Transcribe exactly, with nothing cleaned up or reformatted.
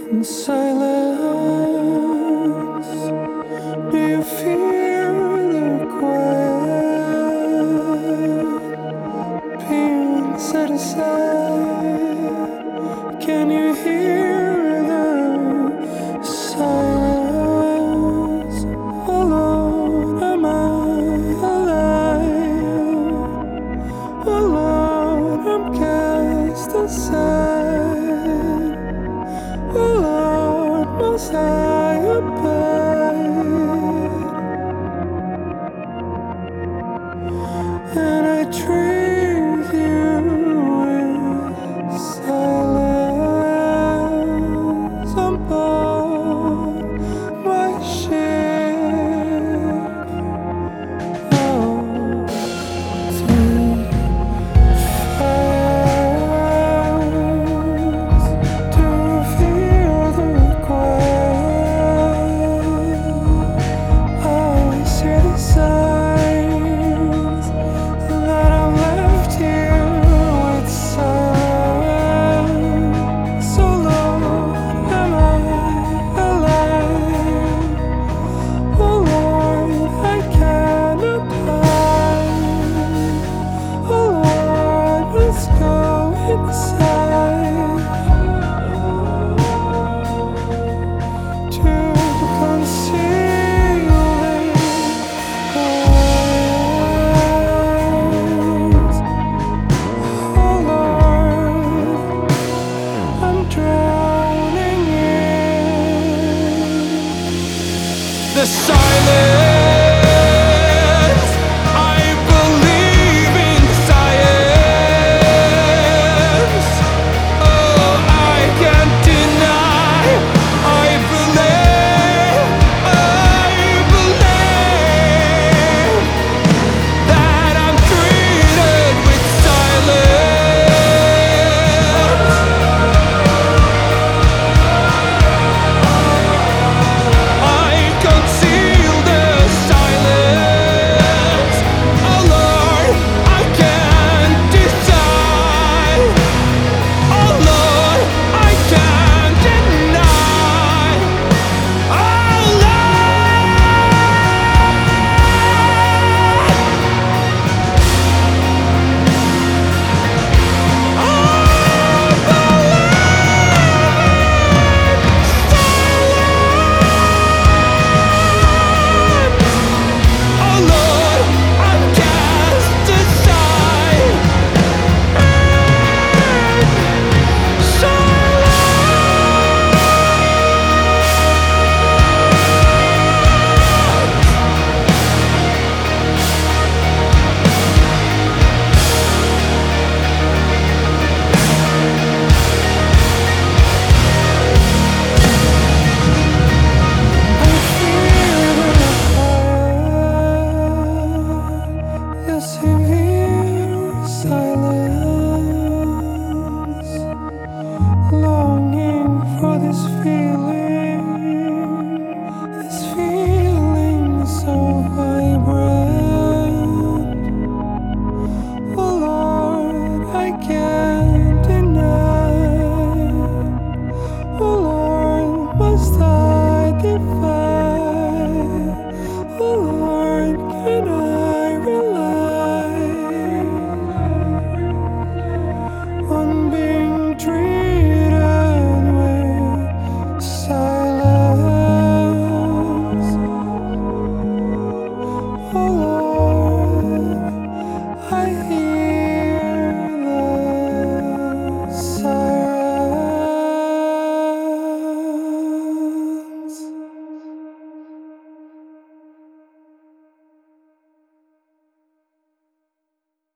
In silence, do you feel the quiet being set aside? Can you hear the silence? Alone, am I alive? Alone, I'm cast aside. Alone, must I abide? And I treat you with silence on board my ship. Oh, too fast to feel the quiet. I see the signs that I left here with silence. So long am I alive. Oh Lord, I cannot hide. Oh Lord, let's go inside to conceal it. Oh Lord, I'm drowning in the silence. I believe in science. Oh, I can't deny. I believe, I believe that I'm treated with silence. I conceal the silence. Oh Lord, I can't decide. Oh Lord, I can't deny. Oh Oh Lord, I'm cast aside. I feel the fire, the severe silence.